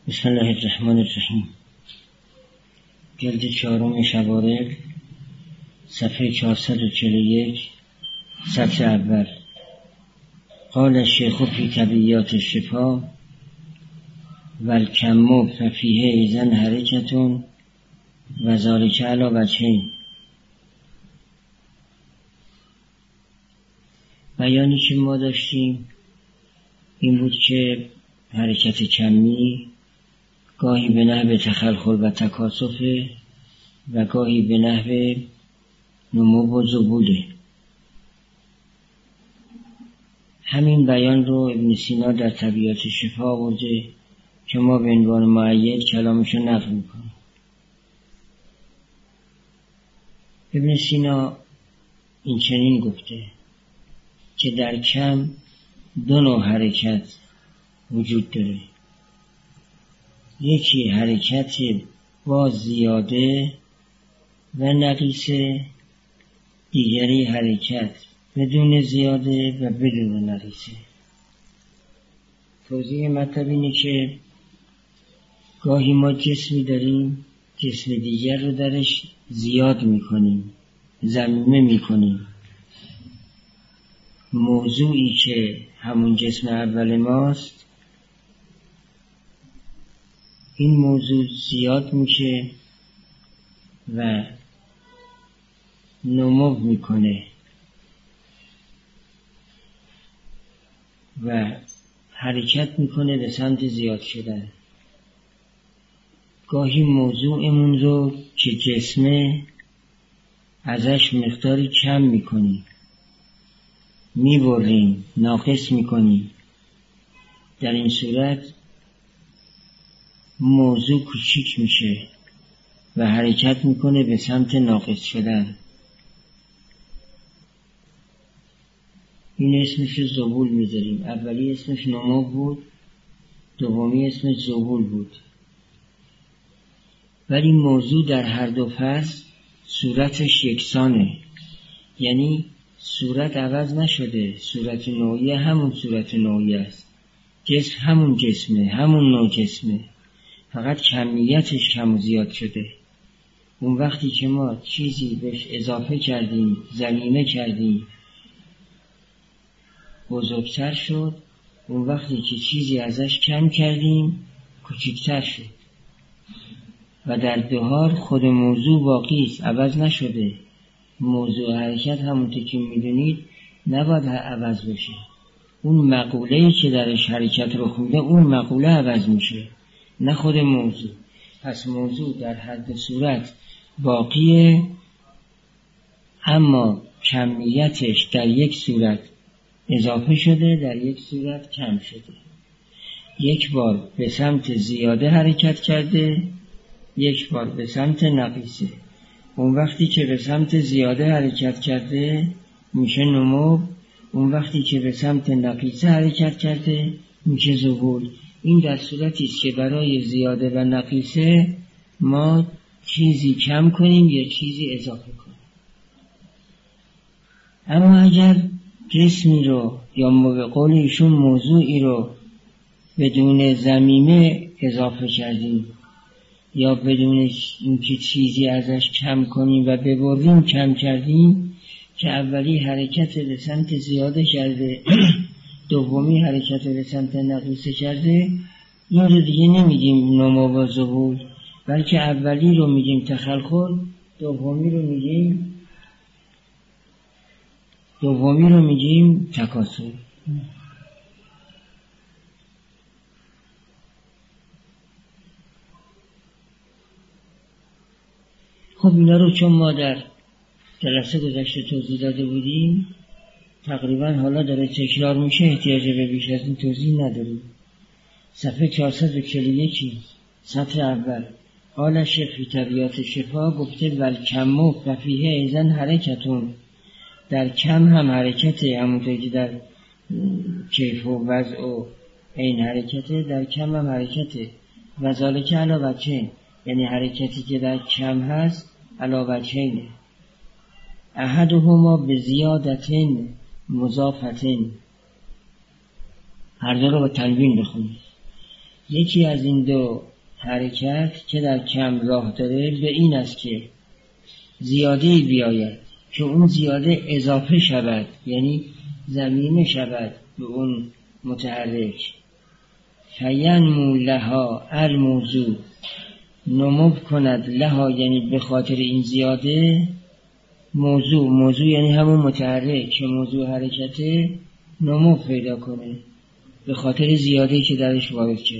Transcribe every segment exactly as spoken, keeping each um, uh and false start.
بسم الله الرحمن الرحیم. جلد چهارم شوارق، صفحه چهارصد و چهل و یک، سطر اول. قال الشیخ فی طبیعیات الشفا والکم ففیه ایزن حرکتون و ذالک علی وجهین. بیانی که ما داشتیم این بود که حرکت کمی گاهی به نحو تخلخل و تکاسف و گاهی به نحو نمو و ذبوله. همین بیان رو ابن سینا در طبیعیات شفا آورده که ما به عنوان مؤید کلامشو نقل میکنیم. ابن سینا این چنین گفته که در کم دو نوع حرکت وجود داره. یکی حرکت با زیاده و نقیصه، دیگری حرکت بدون زیاده و بدون نقیصه. توضیح مطلب اینه که گاهی ما جسمی داریم، جسم دیگر رو درش زیاد میکنیم، ضمیمه میکنیم. موضوعی که همون جسم اول ماست، این موضوع زیاد میشه و نمو میکنه و حرکت میکنه به سمت زیاد شدن. گاهی موضوعمون رو که جسمه ازش مقداری کم میکنیم، میبریم، ناقص میکنیم. در این صورت موضوع کوچیک میشه و حرکت میکنه به سمت ناقص شدن. این اسمش ذبول میذاریم. اولی اسمش نمو بود، دومی اسمش ذبول بود. ولی موضوع در هر دو فصل صورتش یکسانه، یعنی صورت عوض نشده، صورت نوعی همون صورت نوعی است، جسم همون جسمه، همون نوع جسمه، فقط کمیتش کم و زیاد شده. اون وقتی که ما چیزی بهش اضافه کردیم، ضمیمه کردیم، بزرگتر شد. اون وقتی که چیزی ازش کم کردیم، کوچکتر شد. و در دو حال خود موضوع باقی است، عوض نشده. موضوع حرکت همونطور که میدونید نباید عوض بشه. اون مقوله‌ای که درش حرکت رخ میده، اون مقوله عوض میشه، نه خود موضوع. پس موضوع در هر دو صورت باقیه، اما کمیتش در یک صورت اضافه شده، در یک صورت کم شده. یک بار به سمت زیاده حرکت کرده، یک بار به سمت نقیصه. اون وقتی که به سمت زیاده حرکت کرده میشه نمو، اون وقتی که به سمت نقیصه حرکت کرده میشه ذبول. این در صورتی است که برای زیاده و نقیصه ما چیزی کم کنیم یا چیزی اضافه کنیم. اما اگر جسمی رو یا به قول ایشون موضوعی رو بدون ضمیمه اضافه کردیم یا بدون اینکه چیزی ازش کم کنیم و ببریم کم کردیم، که اولی حرکت به سمت زیاده کرده، دومی حرکت به سمت نقیصه کرده، این رو دیگه نمیگیم نمو و ذبول، بلکه اولی رو میگیم تخلخل، دومی رو میگیم دومی رو میگیم تکاسل. خب اینا رو چون ما در جلسه گذشته توضیح داده بودیم، تقریبا حالا داره تکرار میشه، احتیاج به بیش از این توضیح نداریم. صفحه چهارصد و چهل و یک، سطر اول. قال الشیخ فی طبیعیات شفا گفته والکم ففیه ایزن حرکتون. در کم هم حرکته، همونطور که در کیف و وضع و این حرکته، در کم هم حرکته. و ذالک علی وجهین، یعنی حرکتی که در کم هست علی وجهینه. احدهما به زیادتین مضافتین، هر دو رو با تنوین بخونید. یکی از این دو حرکت که در کم راه داره به این است که زیاده بیاید که اون زیاده اضافه شود، یعنی ضمیمه شود به اون متحرک. فینمو لها الموضوع، نمو کند لها یعنی به خاطر این زیاده موضوع، موضوع یعنی همون متحرک که موضوع حرکته نمو پیدا کنه به خاطر زیاده که درش وارد شد.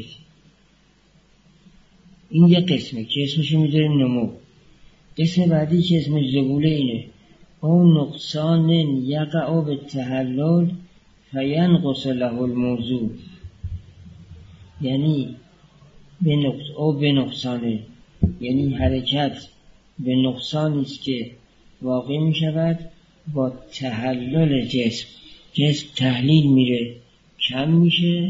این یک قسمه که اسمشو میذاریم نمو. قسم بعدی که اسمش زبوله اینه، او نقصان یقع بالتحلل فینقص له الموضوع، یعنی به نقص او به نقصانه، یعنی حرکت به نقصانی است که واقع می شود با تحلل جسم. جسم تحلیل میره کم میشه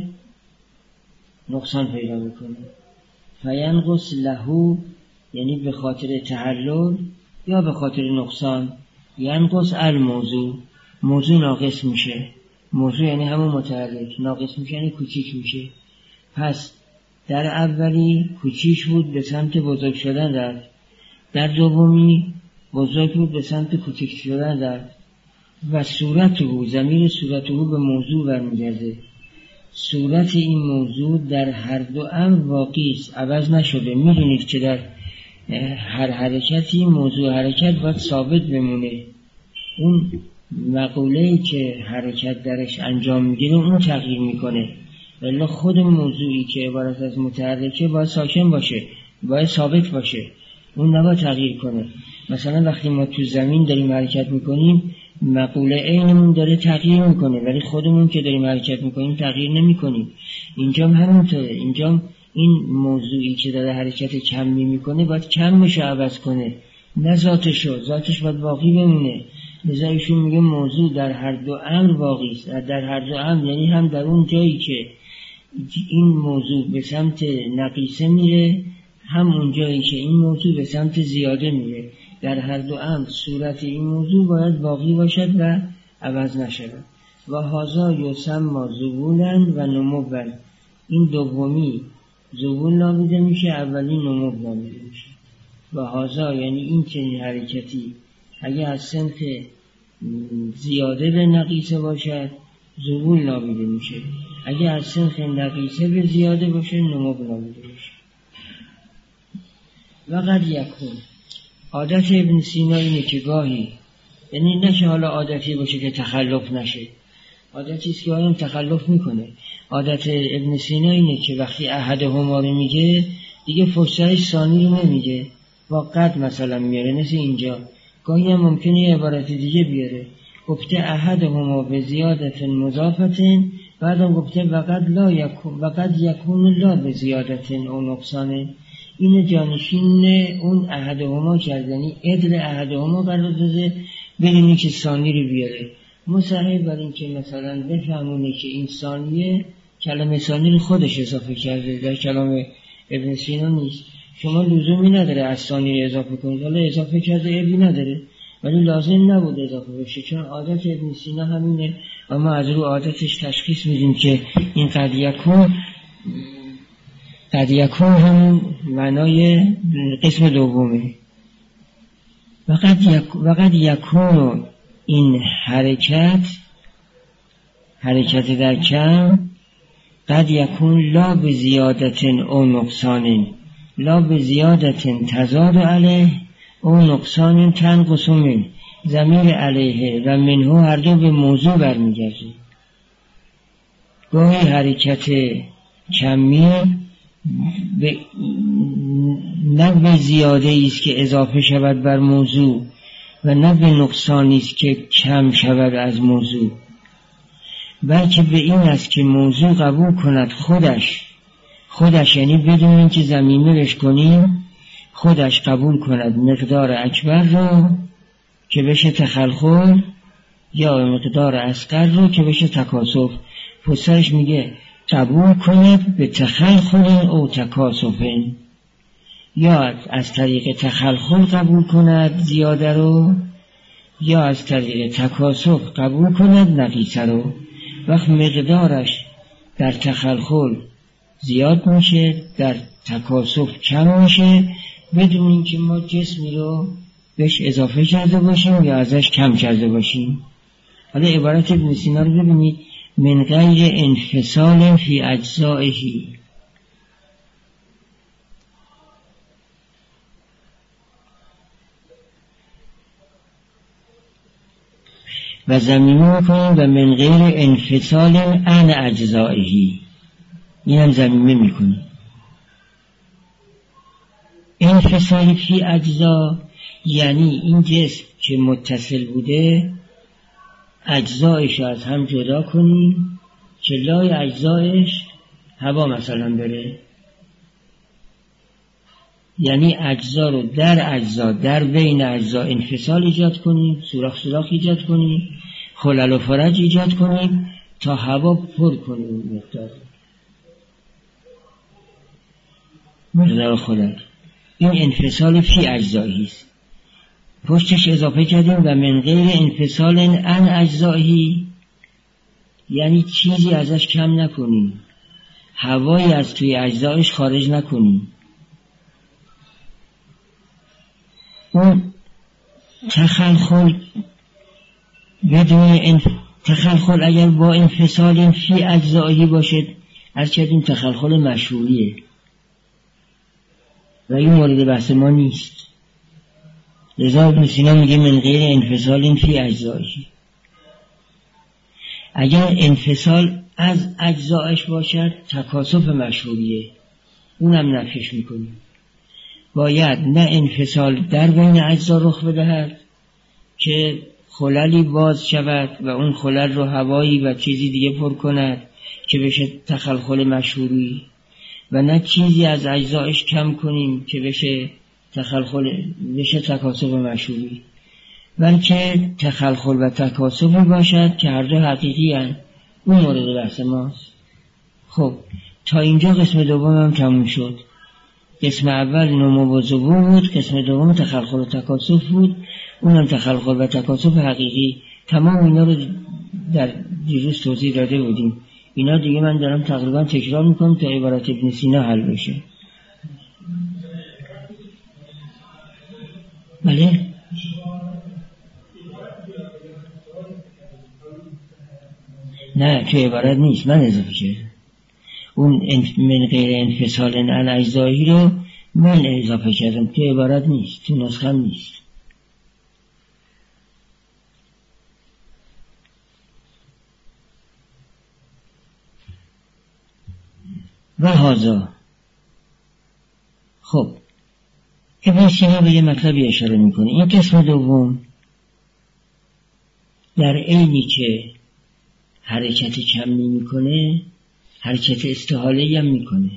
نقصان پیدا میکنه. فینقص له یعنی به خاطر تحلل یا به خاطر نقصان. ینقص الموضوع، موضوع ناقص میشه. موضوع یعنی همون متحرک، ناقص میشه یعنی کوچیک میشه. پس در اولی کوچیک بود به سمت بزرگ شدن رفت، در دومی بزرگ بود به سمت کوچیک شدن رفت. و صورت او، ضمیر صورت او به موضوع برمیگرده. صورت این موضوع در هر دو امر واقعی است، عوض نشده. میدونید که در هر حرکتی موضوع حرکت باید ثابت بمونه. اون مقوله‌ای که حرکت درش انجام میگیره اون تغییر میکنه، ولی خود موضوعی که عبارت از متحرکه باید ساکن باشه، باید ثابت باشه، اون نباید تغییر کنه. مثلا وقتی ما تو زمین داریم حرکت میکنیم مقوله اینمون داره تغییر میکنه، ولی خودمون که داریم حرکت میکنیم تغییر نمیکنیم. اینجا همینطوره، اینجا این موضوعی که داره حرکت کمی میکنه باید کمش عوض کنه، نه ذاتشو، ذاتش باید باقی بمونه. لذا ایشون میگه موضوع در هر دو امر واقعی است. در هر دو امر یعنی هم در اون جایی که این موضوع به سمت نقیصه میره، هم اون جایی که این موضوع به سمت زیاده میره. در هر دو امر صورت این موضوع باید باقی باشد و عوض نشود. و هذا یسمى ذبولا و نموا، این دومی ذبول نامیده میشه، اولی نمو نامیده میشه. و هذا یعنی این چنین حرکتی اگه از سمت زیاده به نقیصه باشد ذبول نامیده میشه، اگه از سمت نقیصه به زیاده باشه نمو نامیده میشه. و قد یکون، عادت ابن سینا اینه که گاهی، یعنی نشه حالا عادتی باشه که تخلف نشه، عادتی است که آیم تخلف میکنه. عادت ابن سینا اینه که وقتی احد هما رو میگه دیگه فرصهش ثانی رو نمیگه، با قد مثلا میاره. مثل اینجا گاهی هم ممکنه یه عبارت دیگه بیاره، گفته احد هما به زیادت مضافتن، بعدم گفته وقد لا یکون وقد یکون لا به زیادتن او نقصانه. این جانشین اون احدهما کردنی عدل احدهما قرار داده بدونی که ثانی رو بیاره. مصحح بر این که مثلا بفهمونه که این ثانیه کلمه ثانی رو خودش اضافه کرده، در کلام ابن سینا نیست. شما لزومی نداره از ثانی رو اضافه کنید، حالا اضافه کرده عیبی نداره، ولی لازم نبود اضافه بشه، چون عادت ابن سینا همینه. اما از رو عادتش تشخیص میدیم که این قد یکون قد یکون هم معنای قسم دومه. وقد یکون این حرکت حرکت در کم قد یکون لا به زیادتن او نقصانین، لا به زیادتن تزاد علیه او نقصانین تنقص من، ضمیر علیه و منه هر دو به موضوع برمیگرده. گاهی حرکت کمی به نه به زیاده ایست که اضافه شود بر موضوع و نه به نقصانی است که کم شود از موضوع، بلکه به این است که موضوع قبول کند خودش خودش یعنی بدون اینکه ضمیمه بش کنیم، خودش قبول کند مقدار اکبر رو که بشه تخلخل یا مقدار اصغر رو که بشه تکاسف. پسرش میگه قبول کند به تخلخل او تکاسفن، یا از طریق تخلخل قبول کند زیاده رو یا از طریق تکاسف قبول کند نقیصه رو. وقت مقدارش در تخلخل زیاد میشه، در تکاسف کم میشه، بدون اینکه ما جسمی رو بهش اضافه کرده باشیم یا ازش کم کرده باشیم. حالا عبارت ابن سینا رو ببینید: من غیر انفصال فی اجزائه، و ضمیمه میکنیم و من غیر انفصال عن اجزائه، این هم ضمیمه میکنیم. انفصال فی اجزا یعنی این جسم که متصل بوده اجزایش از هم جدا کنیم که لای اجزایش هوا مثلا بره، یعنی اجزا رو در اجزا در بین اجزا انفصال ایجاد کنیم، سوراخ سوراخ ایجاد کنیم، خلل و فرج ایجاد کنیم تا هوا پر کنیم مقدار مقدار خلل. این انفصال فی اجزایی است. پشتش اضافه کردیم و من غیر انفصال عن اجزایی، یعنی چیزی ازش کم نکنیم، هوایی از توی اجزایش خارج نکنیم. اون تخلخل بدون انف... تخلخل اگر با انفصال فی اجزایی باشد، از کردیم تخلخل مشهوریه و این مورد بحث ما نیست. لذا ابن سینا میگه من غیر انفصال فی اجزایی. اگر انفصال از اجزایش باشد تکاسف مشهوریه، اونم نفیش میکنیم. باید نه انفصال در بین اجزا رخ بدهد که خللی باز شود و اون خلل رو هوایی و چیزی دیگه پر کند که بشه تخلخل مشهوری، و نه چیزی از اجزایش کم کنیم که بشه تخلخل بشه تکاسف مشهوری، بلکه تخلخل و تکاسفی باشد که هر دو حقیقی هستند. اون مورد بحث ماست. خب تا اینجا قسم دوم هم تموم شد. قسم اول نمو و ظهور بود، قسم دوم تخلخل و تکاسف بود، اونم تخلخل و تکاسف حقیقی. تمام اینا رو در دیروز توضیح داده بودیم. اینا دیگه من دارم تقریبا تکرار میکنم تا عبارت ابن سینا حل بشه. بله؟ نه تو عبارت نیست، من اضافه کردم. اون من غیر انفصال عن اجزایی رو من اضافه کردم، تو عبارت نیست، تو نسخه نیست. و هذا. خب ابن سینا به یه مطلبی اشاره میکنه. این قسم دوم در عینی که حرکت کمی میکنه حرکت استحاله‌ای هم میکنه،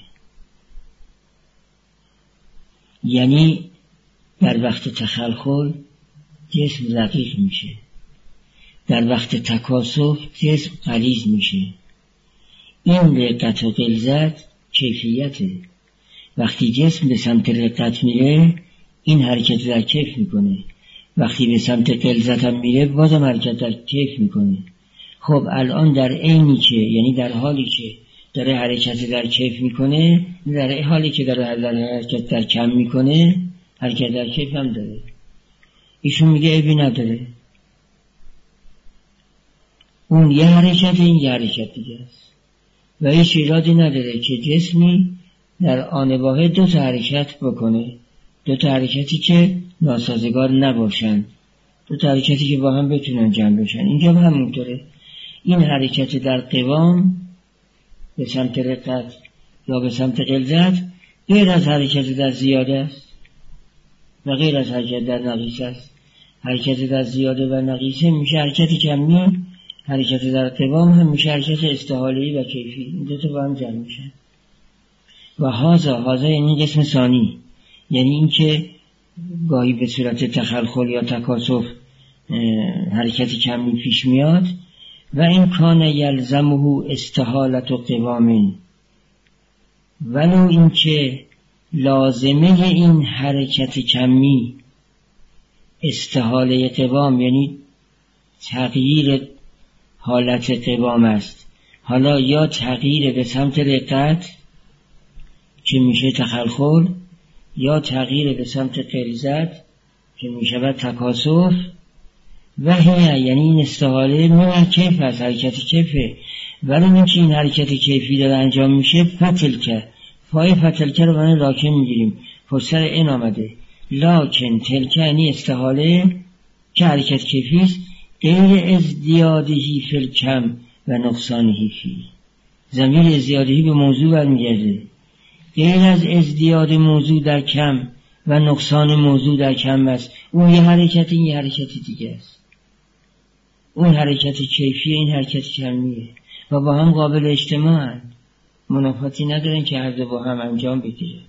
یعنی در وقت تخلخل جسم رقیق میشه، در وقت تکاسف جسم غلیظ میشه. این رقت و غلظت کیفیته. وقتی جسم به سمت رقت میره این حرکت در کیف میکنه، وقتی به سمت غلظت هم میره بازم حرکت در کیف میکنه. خب الان در عینی که یعنی در حالی که داره حرکت در کیف میکنه، در حالی که داره حرکت در کم میکنه حرکت در کیف هم داره. ایشون میگه عیبی نداره، اون یه حرکت این یه حرکت دیگه است و هیچ ایرادی نداره که جسمی در آن واحد دو تا حرکت بکنه، دو تا حرکتی که ناسازگار نباشن، دو تا حرکتی که با هم بتونن جمع بشن. اینجا هم همونطوره. این حرکت در قوام به سمت رقت یا به سمت غلظت غیر از حرکت در زیاده است و غیر از حرکت در نقیصه است. حرکت در زیاده و نقیصه میشه حرکت کمی، حرکت در قوام هم میشه حرکت استحاله‌ای و کیفی. این دو تا با هم جمع میشن. و هازا هازا یعنی قسم ثانی، یعنی این که گاهی به صورت تخلخل یا تکاسف حرکت کمی پیش میاد و این کان یلزمه استحالت و قوامین، ولو این که لازمه این حرکت کمی استحاله قوام یعنی تغییر حالت قوام است، حالا یا تغییر به سمت رقت که میشه تخلخل، یا تغییر به سمت غلظت که میشود تکاسف. و هی یعنی این استحاله من کیف هست، حرکت کیفه، ولی این که این حرکت کیفی داره انجام میشه فتلکه، پای فتلکه رو برای لاکن میگیریم، پسر این آمده لاکن تلکه یعنی استحاله که حرکت کیفی است، غیر ازدیادهی فی الکم و نقصانهی فی. ضمیر ازدیادهی به موضوع برمیگرده، غیر از ازدیاد موضوع در کم و نقصان موضوع در کم است. اون یه حرکت، این یه حرکت دیگه است. اون حرکت کیفی، این حرکت کمیه و با هم قابل اجتماعن، منافاتی ندارن که هر دو با هم انجام بگیره.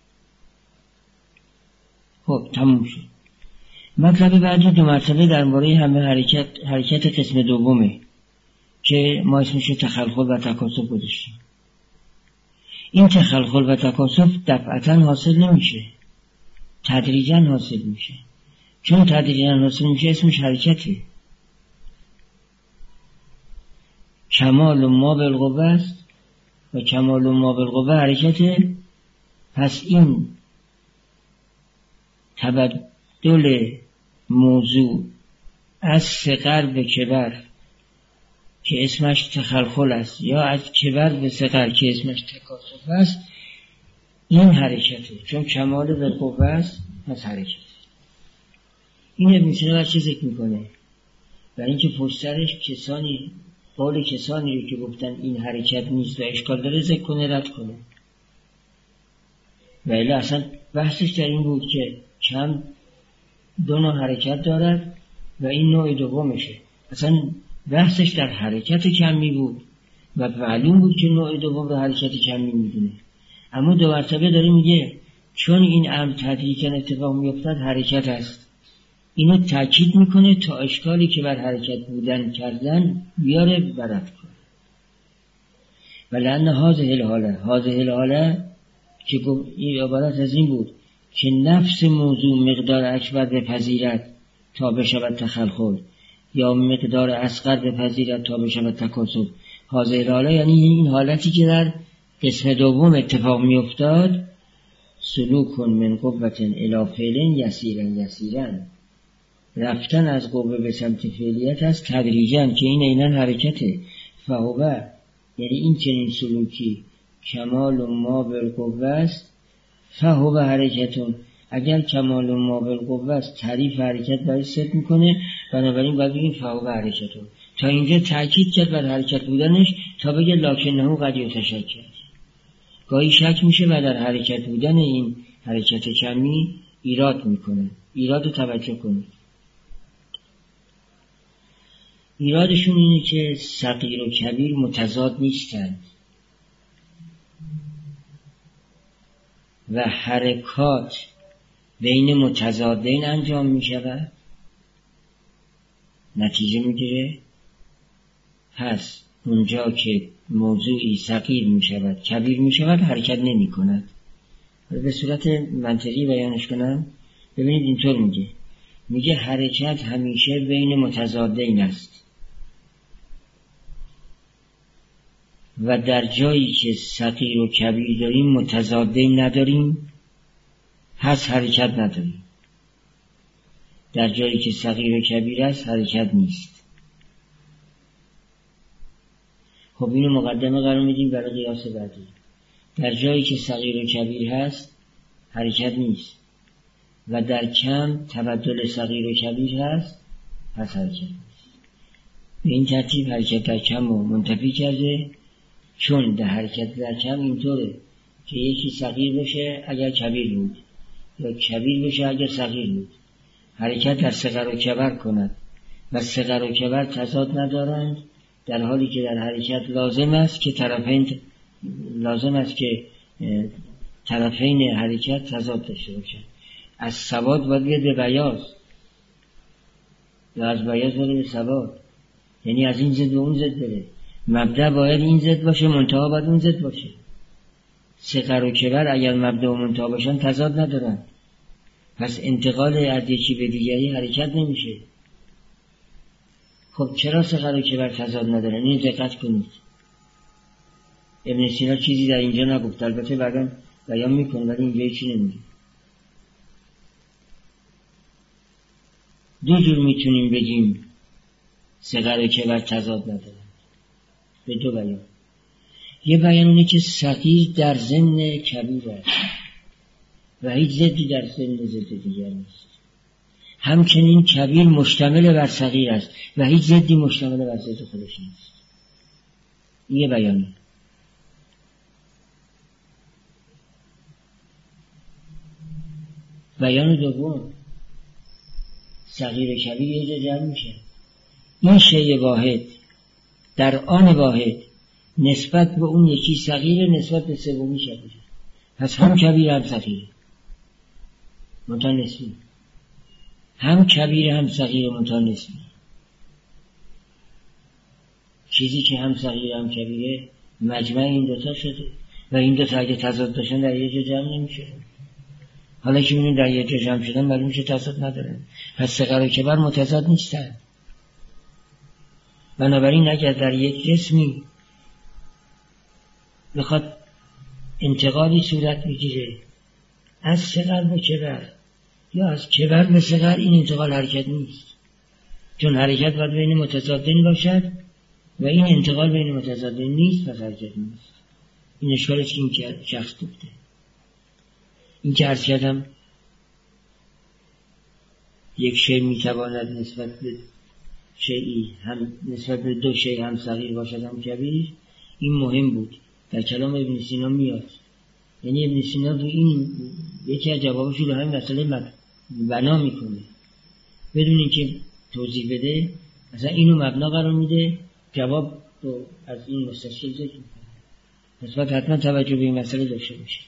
خب تموم شد. مطلب بعدی دو مرتبه درباره همه حرکت حرکت قسم دومه که ما اسمشو تخلخل و تکاسف گذاشتیم. این تخلخل و تکاسف دفعتاً حاصل نمیشه، تدریجاً حاصل میشه. چون تدریجاً حاصل میشه اسمش حرکته. کمال ما بالقوه است و کمال ما بالقوه حرکته. پس این تبدل موضوع از صغر به کبر که اسمش تخلخل است، یا از کبر به صغر که اسمش تکاسف است، این حرکته. چون کمال بالقوه است پس حرکت. این ابن سینا بر چه ذکر میکنه؟ برای اینکه پشترش کسانی قول کسانی رو که گفتن این حرکت نیست و اشکال داره ذکر کنه، رد کنه. و الا اصلا بحثش در این بود که کم دو نوع حرکت دارد و این نوع دومشه. اصلا بحثش در حرکت کمی بود و معلوم بود که نوع دوم رو حرکت کمی میدونه. اما دو مرتبه داره میگه چون این امر تدریجاً اتفاق میافتد حرکت است. اینو تاکید میکنه تا اشکالی که بر حرکت بودن کردن بیاره برد کنه. ولعن هذه الحاله، هذه الحاله که این عبارت از این بود که نفس موضوع مقدار اکبر بپذیرد تا بشود تخلخل، یا مقدار اصغر بپذیرد تا بشود تکاسف. هذه الحاله یعنی این حالتی که در قسم دوم اتفاق میافتاد، سلوک من قوة الی فعل یسیرا یسیرا، رفتن از قوه به سمت فعلیت است تدریجاً که این عیناً حرکته. فهوه یعنی این چنین سلوکی کمال ما بالقوه است، فهوه حرکتون. اگر کمال ما بالقوه است تعریف حرکت برای ست میکنه، بنابراین باید بگیم فهوه حرکتون. تا اینجا تأکید کرد بر حرکت بودنش تا بگه لکنه قد یتشکل. گاهی شک میشه و در حرکت بودن این حرکت کمی ایراد میکنه. ایراد رو توجه کنید. ایرادشون اینه که صغیر و کبیر متضاد نیستند و حرکات بین متضادین انجام می شود، نتیجه می گیره. پس اونجا که موضوعی صغیر می شود کبیر می شود حرکت نمی کند. به صورت منطقی بیانش کنم، ببینید اینطور میگه میگه حرکت همیشه بین متضادین است و در جایی که صغیر و کبیر داریم متضادین نداریم، پس حرکت نداریم. در جایی که صغیر و کبیر است حرکت نیست. خب اینو مقدمه قرار میدیم برای قیاس بعدی. در جایی که صغیر و کبیر هست حرکت نیست و در کم تبدل صغیر و کبیر هست پس حرکت نیست. به این ترتیب حرکت در کم رو منتفی کرده، چون در حرکت در کم اینطوره که یکی صغیر بشه اگر کبیر بود یا کبیر بشه اگر صغیر بود. حرکت در صغر و کبر کند و صغر و کبر تضاد ندارند، در حالی که در حرکت لازم است که طرفین لازم است که طرفین حرکت تضاد داشته باشند. از سواد باید بیاد به بیاض یا از بیاض باید به سواد، یعنی از این ضد به اون ضد بره. مبدأ باید این ضد باشه، منتها باید اون ضد باشه. صغر و کبر اگر مبدأ و منتها باشن تضاد ندارن، پس انتقال از یکی به دیگری حرکت نمیشه. خب چرا صغر و کبر تضاد ندارن؟ این دقت کنید. ابن سینا چیزی در اینجا نگفت، البته بعداً بیان میکنه ولی اینجا چی نمیگه. دو جور میتونیم بگیم صغر و کبر تضاد ندارن، به دو بیان. یه بیان اینه که صغیر در ضمن کبیر است و هیچ ضدی در ضمن ضد دیگر نیست. همچنین کبیر مشتمل بر صغیر است و هیچ ضدی مشتمل بر ضد خودش نیست. این یه بیانه. بیان دوم، صغیر و کبیر یه جا جمع میشه. این شیء واحد در آن واحد نسبت به اون یکی صغیر، نسبت به سومی کبیر. پس هم کبیر هم صغیر منتها نسبی، هم کبیر هم صغیر منتها نسبی. چیزی که هم صغیر هم کبیره مجمع این دوتا شده و این دوتا اگه تضاد داشتن در یه جا جمع نمیشه. حالا که بینیم در یه جا جمع شدن معلوم میشه تضاد نداره. پس صغر و کبر متضاد نیستن. بنابراین اگر در یک جسمی بخواد انتقالی صورت بگیره از صغر به کبر یا از کبر به صغر، این انتقال حرکت نیست، چون حرکت باید بین متضادین باشد و این انتقال بین متضادین نیست، پس حرکت نیست. این اشکال است که این شخص دوبته. این که عرض کردم یک شی میتواند نسبت به شیئی هم نسبت به دو شی هم صغیر باشد هم کبیر، این مهم بود. در کلام ابن سینا میاد، یعنی ابن سینا رو این یکی از جوابش رو همین مسئله بنا میکنه بدون اینکه توضیح بده، مثلا اینو مبنا قرار میده، جواب رو از این مستشکل ذکر میکنه. پس باید حتما توجه به این مسئله داشته باشه.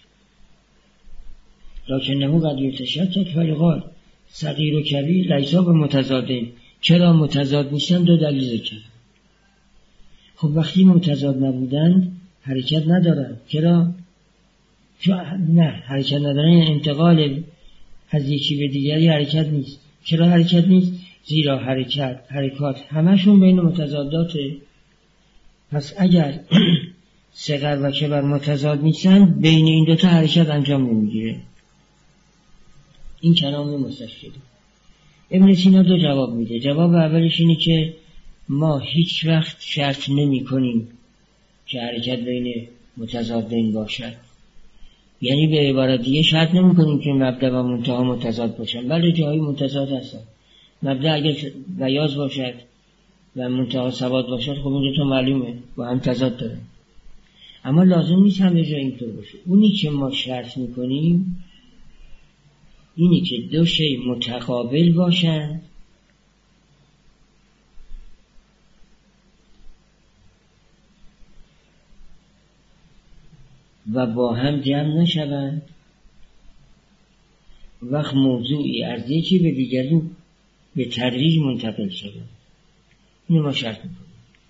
لکنه قد یتشتت فیقال صغیر و کبیر لیسا به متضادین. چرا متضاد نیستن؟ دو دلیل ذکر. خب وقتی متضاد نبودن حرکت ندارن. چرا؟ چون نه حرکت ندارن انتقال از یکی به دیگری حرکت نیست. چرا حرکت نیست؟ زیرا حرکت حرکات همشون بین متضاداته. پس اگر صغر و کبر متضاد نیستن بین این دوتا حرکت انجام نمیگیره. این کلام مستشکل. ابن سینا دو جواب میده. جواب اولش اینه که ما هیچ وقت شرط نمی کنیم که حرکت بین متضادین باشد. یعنی به عبارت دیگه شرط نمی کنیم که مبدأ و منتها متضاد باشن. بله جایی متضاد هستن. مبدأ اگر بیاض باشد و منتها سواد باشد خب این دوتا معلومه با هم تضاد داره. اما لازم نیست همه جا اینطور باشه. اونی که ما شرط می کنیم اینی که دو شی متقابل باشن و با هم جمع نشوند، وقت موضوعی از یکی به دیگری به تدریج منتقل شوند. اینو ما شرط میکنیم.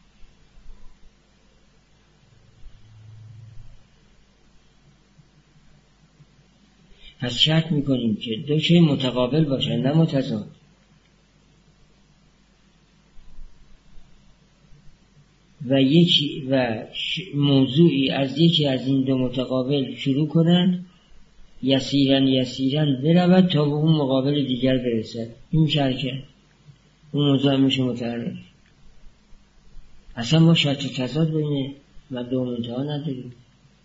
پس شرط میکنیم که دو شی متقابل باشن نه متضاد. و یکی و موضوعی از یکی از این دو متقابل شروع کنند، یسیرن یسیرن برود تا به اون مقابل دیگر برسد. این شرکه اون موضوع میشه متحرک. اصلا ما شرط تضاد بین مبدأ و منتها نداریم.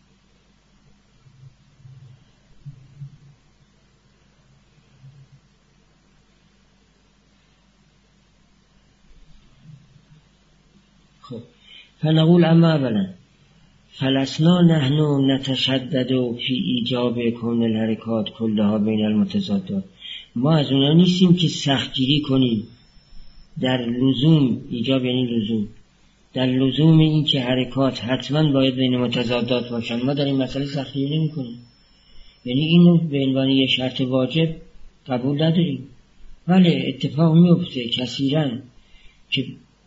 خب فنقول اما اولا فلسنا نحن نتشدد فی ایجاب کون الحرکات کلها بین المتضادات. ما از اونا نیستیم که سختگیری کنیم در لزوم، ایجاب یعنی لزوم، در لزوم این که حرکات حتما باید بین متضادات باشن. ما در این مسئله سختگیری نمی کنیم، یعنی اینو به عنوان یه شرط واجب قبول نداریم. ولی اتفاق میفته کثیراً که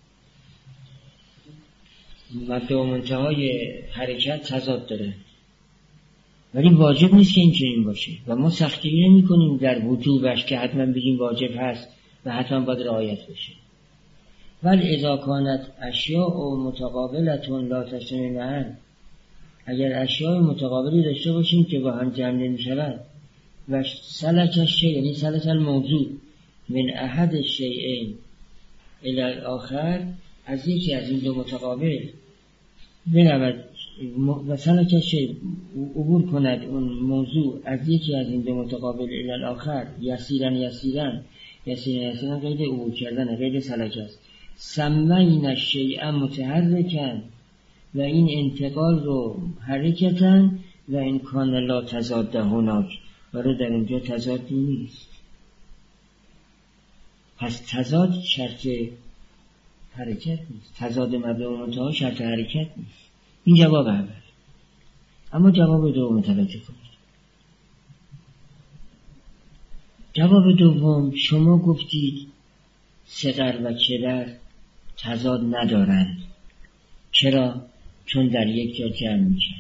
مبدأ و منتهای حرکت تضاد داره، ولی واجب نیست که این چنین باشه و ما سختگیری نمی کنیم در وجوبش که حتما بگیم واجب هست و حتما باید رعایت بشه. ولی اذا کانت اشیاء و متقابلتون لا تجتمع معا، اگر اشیاء متقابلی داشته باشیم که با هم جمع نمی‌شوند و سلک الشیء یعنی سلک الموضوع من احد الشیئین الی الاخر، از یکی از این دو متقابل بنود و سلک الشیء عبور کند اون موضوع از یکی از این دو متقابل الی الاخر یسیرن یسیرن یسیرن یسیرن غیر عبور کردن غیر سلک است. سمین الشیء متحرکن و این انتقال رو حرکتن و این کان لا تضاد هناک برای در اونجا تضادی نیست. پس تضاد شرط حرکت نیست، تضاد مبدأ و منتها شرط حرکت نیست. این جواب اول. اما جواب دوم متوجه کنید. جواب دوم شما گفتید صغر و کبر تضاد ندارند. چرا؟ چون در یک جا جمع میشن.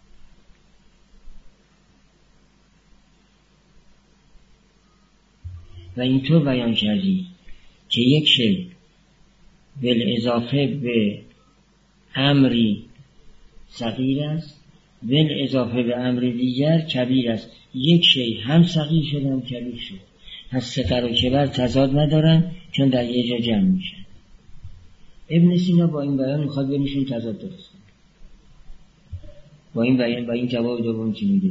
و اینطور بیان کردید که یک شی بالاضافه به امری صغیر است، بالاضافه به امری دیگر کبیر است. یک شی هم صغیر شد هم کبیر شد. پس صغر و کبر تضاد ندارن چون در یک جا جمع میشن. ابن سینا با این بیان میخواد بینشون تضاد درست کنه. با این بیان با این جواب دوم که میده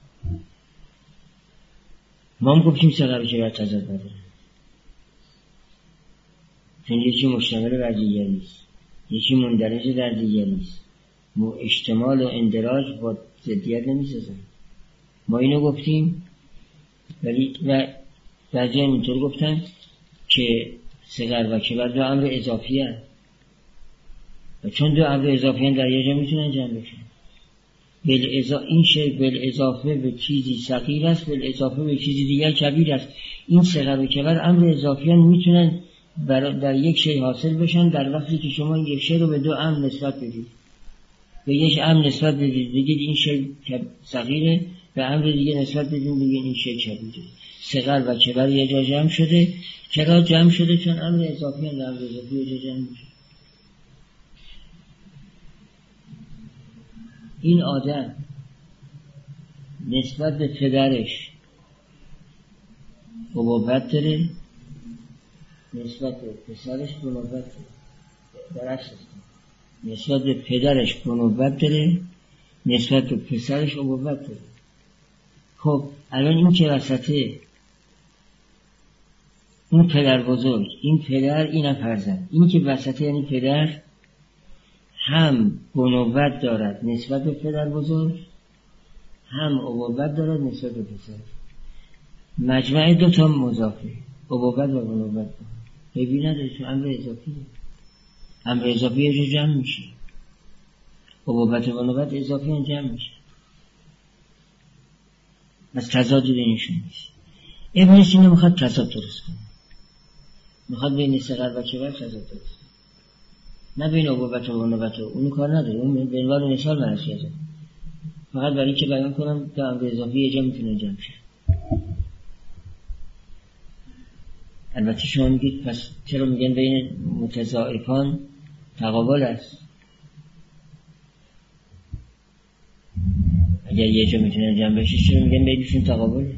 ما هم گفتیم صغر و کبر تضاد ندارن چون یکی مشتمل بر دیگری است، یکی مندرج در دیگری است. احتمال و اندراج با ضدیت نمیسازن. ما اینو گفتیم ولی و بعضی هم اینطور گفتن که صغر و کبر دو امر اضافی هست و چون دو امر اضافی هست در یه جا میتونن جمع بشن. این شی بالاضافه به چیزی صغیر است، بالاضافه به چیزی دیگر کبیر است. این صغر و کبر امر اضافی هست، میتونن در یک شی حاصل بشن در وقتی که شما یک شی رو به دو امر نسبت بدید. به یک امر نسبت بدید بگید این شی صغیره، به امر دیگه نسبت بدید بگید این شی کبیره. صغر و کبر یه جا جمع شده. چرا جمع شده؟ چون امر اضافی هم امر اضافی یه جا جمع میشه. این آدم نسبت به پدرش ابوت داره، نسبت به پسرش بنوبت داره. درست است. نسبت به پدرش بنوبت داره، نسبت به پسرش ابوت داره. خب الان این که وسطه اون پدر بزرگ، این پدر اینم فرزند، این که وسطه یعنی پدر هم بنوبت دارد نسبت به پدر بزرگ، هم ابوت دارد نسبت به پسر. مجمع دوتا مضافه ابوت و بنوبت ببین نداره تو امر اضافی ده. امر اضافی یه جا جمع میشه، ابوت و بنوبت اضافی هم جمع میشه. از تضادی بینشون نیست. ابن سینا میخواد تضاد درست کنه، میخواد بین صغر و کبر تضاد درست کنه، نه بین ابوت و بنوبت. اون کار نداره، اون به عنوان مثال بررسی ازه. فقط برای که بیان کنم که امر اضافی یه جا میتونه جمع شه. البته شما میگید پس چرا میگن بین متضاعفان تقابل است؟ اگر یه جا میتونه جمع بشه چرا میگن بینشون تقابله؟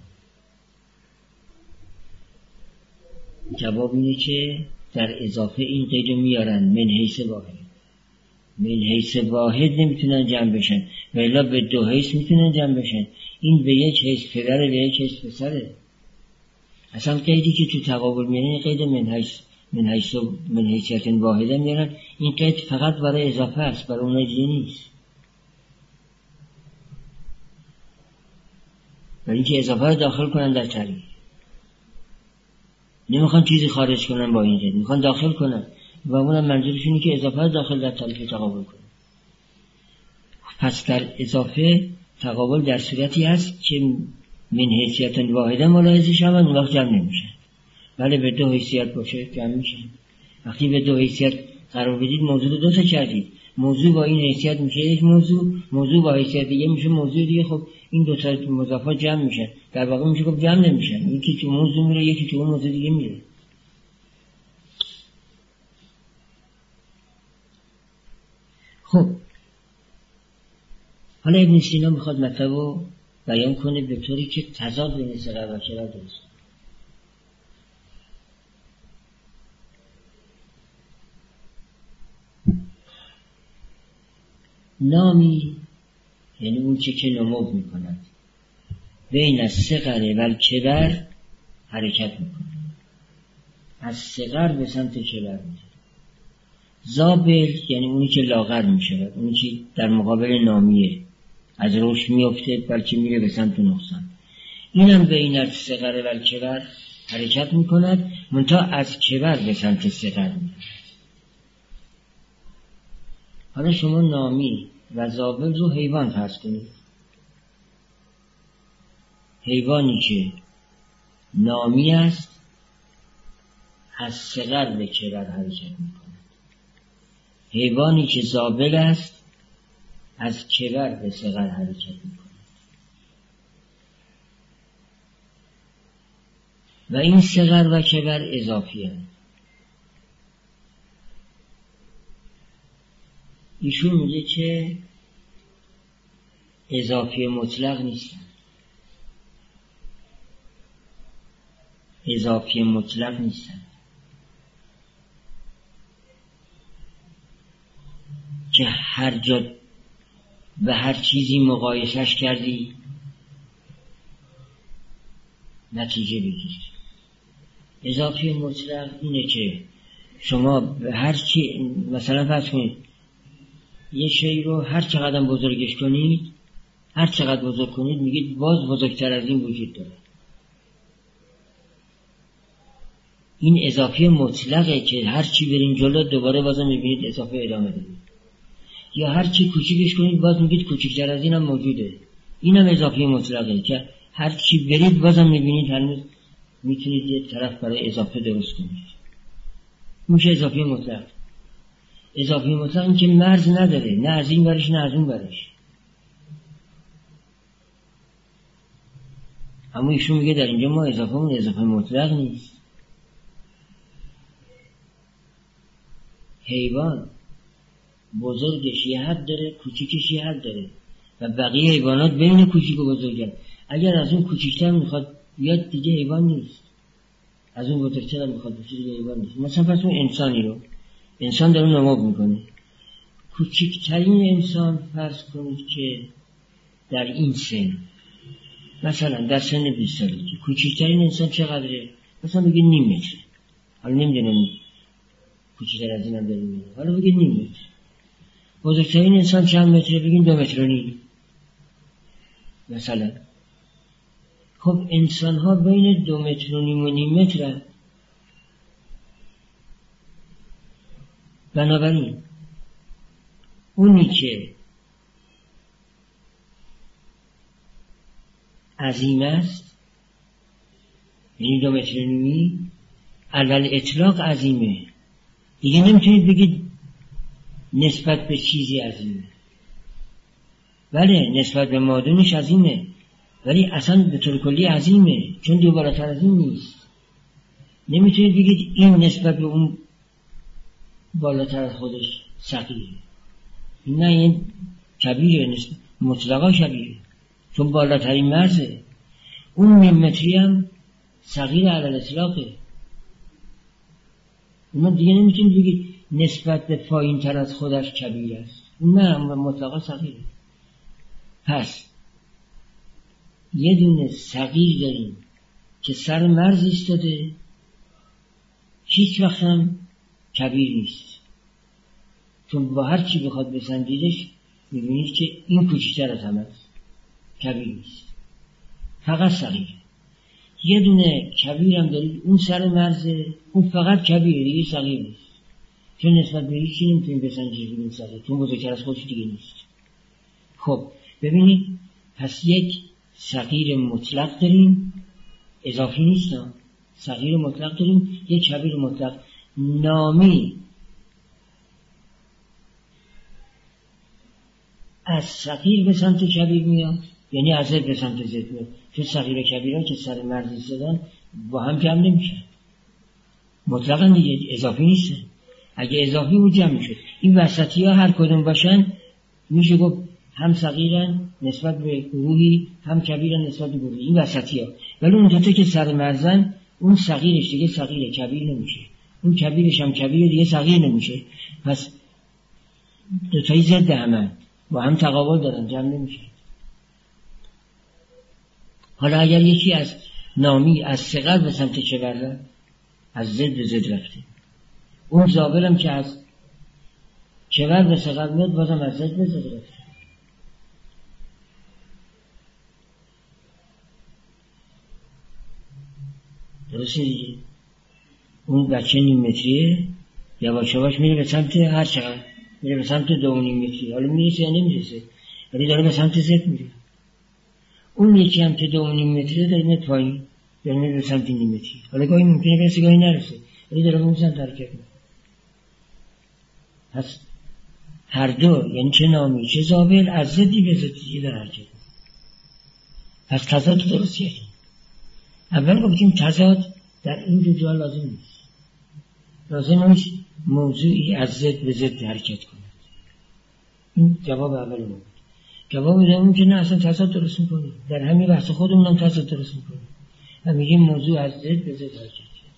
جواب اینه که در اضافه این قید رو میارن من حیث واحد. من حیث واحد نمیتونن جمع بشن و الا به دو حیث میتونن جمع بشن. این به یک حیث پدره، به یک حیث پسره. اصلا قیدی که تو تقابل میارن قید من حیث من حیث من حیثیت واحده میارن. این قید فقط برای اضافه است، برای اون دیگه نیست. برای اینکه اضافه رو داخل کنن در تعریف. نمیخوان چیزی خارج کنن با این قید، میخوان داخل کنن و اونم منظورشونه که اضافه رو داخل در تعریف تقابل کنن. پس در اضافه تقابل در صورتی هست که من حیثیت واحده ملاحظه شون، اون وقت جمع نمیشن. ولی به دو حیثیت باشه جمع میشن. وقتی به دو حیثیت قرار بدید موضوع رو دو تا کردید. موضوع با این حیثیت میشه یک موضوع، موضوع با حیثیت دیگه میشه موضوع دیگه. خب این دو تا مضافات جمع میشن. در واقع میشه خب جمع نمیشن. یکی تو موضوع میره، یکی تو اون موضوع دیگه میره. خب حالا ابن سینا میخواد مطلب رو بیان کنه به طوری که تضاد بین صغر و کبر درست. نامی یعنی اون چه که نمو میکند بین از صغر و کبر حرکت میکنه، از صغر به سمت کبر میشه. زابل یعنی اونی که لاغر میشه، اونی که در مقابل نامیه، از رشد میفته بلکه میره به سمت نقصان. اینم بین از صغر و کبر حرکت میکند، منتها از کبر به سمت صغر میره. حالا شما نامی و زابل رو حیوان فرض کنید. حیوانی که نامی است از صغر به کبر حرکت میکند، حیوانی که زابل است از کبر به صغر حرکت میکند. و این صغر و کبر اضافی هست. ایشون میگه که اضافی مطلق نیستن. اضافی مطلق نیستن که هر جا به هر چیزی مقایسش کردی نتیجه بگیری. اضافی مطلق اینه که شما به هر چی، مثلا فرض کنید یه شی رو هر چقدر بزرگش کنید، هر چقدر بزرگ کنید میگید باز بزرگتر از این وجود داره. این اضافی مطلقه که هر چی برین جلو دوباره بازم میبینید اضافه ادامه دارید. یا هر چی کوچیکش کنید باز میگید کوچیکتر از این هم موجوده. اینم اضافی مطلقه که هر چی برید بازم میبینید هنوز میتونید یه طرف برای اضافه درست کنید. میشه اضافی مطلق. اضافی مطلق این که مرز نداره، نه از این برش نه از اون برش. اما ایشون میگه در اینجا ما اضافه اون اضافه مطلق نیست. حیوان بزرگش یه حد داره، کوچیکش یه حد داره و بقیه حیوانات بین کوچیک و بزرگن. اگر از اون کوچیکتر میخواد بیاد دیگه حیوان نیست، از اون بزرگتر میخواد بشه دیگه حیوان نیست. مثلا پس اون انسانی رو انسان داره نمو میکنه، کوچکترین انسان فرض کنید که در این سن، مثلا در سن بیست سالگی کوچکترین انسان چقدره؟ مثلا بگید نیم متر. حالا نمیدونم کوچکتر از این هم داریم، حالا بگید نیم متر. بزرگترین انسان چند متره؟ بگید دو متر و نیم مثلا. خب انسان ها بین دو متر و نیم و نیم متر. بنابراین اونی که عظیم است یعنی دو متر و نیمی اول اطلاق عظیمه، دیگه نمیتونید بگید نسبت به چیزی عظیمه. بله نسبت به مادونش عظیمه ولی اصلا به طور کلی عظیمه، چون دیگه بالاتر از این نیست. نمیتونید بگید این نسبت به اون بالاتر از خودش صغیره. نه این کبیره، مطلقا کبیره چون بالاترین مرزه. اون نیم متری هم صغیر علی الاطلاقه. اون دیگه نمیتونید بگید نسبت به پایین تر از خودش کبیر است، نه مطلقا صغیره. پس یه دونه صغیر داریم که سر مرز ایستاده، هیچ وقت هم کبیر نیست، چون با هر چی بخواد بسنجیدش میبینید که این کوچکتر از همه است، کبیر نیست، فقط صغیره. یه دونه کبیر هم دارید اون سر مرزه، اون فقط کبیره دیگه صغیر نیست، چون نسبت به هیچی نمیتونیم بسنجید این صغیر، چون بزرگتر از خودش دیگه نیست. خب ببینید پس یک صغیر مطلق داریم، اضافی نیست، صغیر مطلق داریم، یک کبیر مطلق. نامی از صغیر به سمت کبیر میاد، یعنی از زد به سمت زد میاد، چون صغیر و کبیران که سر مرز ایستادن با هم جمع نمیشن، مطلقا دیگه اضافی نیستن. اگه اضافی بود جمع میشد. این وسطی ها هر کدوم باشن میشه گفت هم صغیرن نسبت به گروهی، هم کبیرن نسبت به گروهی، این وسطی ها. ولی اون دوتا که سر مرزن، اون صغیرش دیگه صغیره، کبیر نمیشه، اون کبیرش هم کبیر دیگه صغیر نمیشه. پس دوتایی ضد همن، با هم تقابل دارن، جمع نمیشه. حالا اگر یکی از نامی از صغر به سمت کبر رفت، از ضد به ضد رفته، اون زابرم که از کبر به صغر میاد بازم از ضد به ضد رفته. درسته دیگه؟ اون بچه نیم متریه، یواش یواش میره به سمت هر چقدر میره به سمت دو و نیم متری. حالا میرسه یا نمیرسه، ولی داره به سمت ضد میره. اون یکی هم که دو و نیم متریه داره میره پایین، داره میره به سمت نیم متری. حالا گاهی ممکنه برسه گاهی نرسه، ولی داره اون سمت حرکت میکنه. پس هر دو، یعنی چه نامی چه زابل، از ضدی به ضدی در حرکت. پس تضاد درستیه. اول گفتیم تضاد در این دو جا لازم نیست. لازم نیست موضوعی از ضد به ضد حرکت کنه. این جواب اول بود. جواب دوم که نه، اصلا تضاد درست میکنه. در همین بحث خودمون هم تضاد درست میکنه. و میگیم موضوع از ضد به ضد حرکت کنه.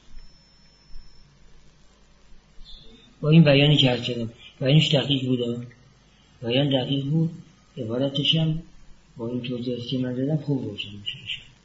با این بیانی که عرض کردم، بیانش دقیق بود. بیان دقیق بود، عبارتش هم با این توضیحاتی که من دادم خوب روشن میشه.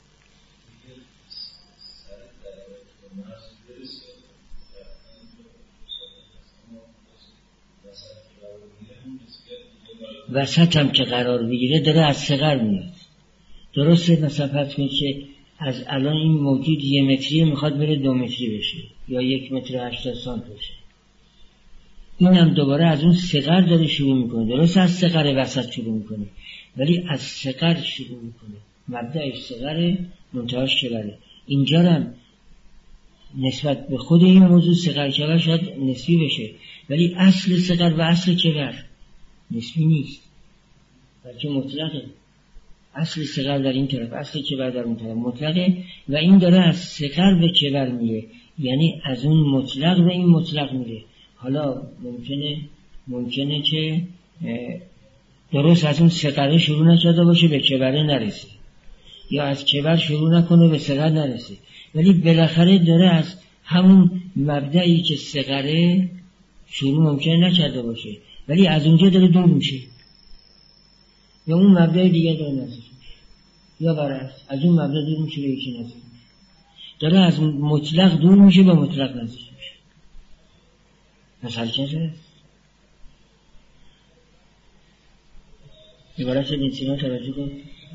وسط هم که قرار بگیره داره از صغر میاد. درسته مثلا فرض کنید که از الان این موجود یه متری میخواد بره دو متری بشه یا یک متر و هشتاد سانت بشه. این هم دوباره از اون صغر داره شروع میکنه. درسته از صغر وسط شروع میکنه، ولی از صغر شروع میکنه. مبدأش صغره، منتهاش کبره. اینجا هم نسبت به خود این موضوع صغر کبر شاید نسبی بشه، ولی اصل صغر و اصل کبر نسبی نیست، بلکه مطلقه. اصل صغر در این طرف، اصل کبر در اون طرف مطلقه، و این داره از صغر به کبر میره، یعنی از اون مطلق به این مطلق میره. حالا ممکنه ممکنه که درست از اون صغر شروع نشده باشه به کبر نرسه، یا از کبر شروع نکنه به صغر نرسه، ولی بالاخره داره از همون مبدئی که صغره شروع ممکنه نکرده باشه، ولی از اونجا داره دور میشه، یا اون مبدأ دیگه داره نزدیک میشه، یا برعکس از اون مبدأ دور میشه به یکی نزدیک میشه. داره از مطلق دور میشه به مطلق نزدیک میشه. پس حرکت هست. عبارت ابن سینا توجه کن.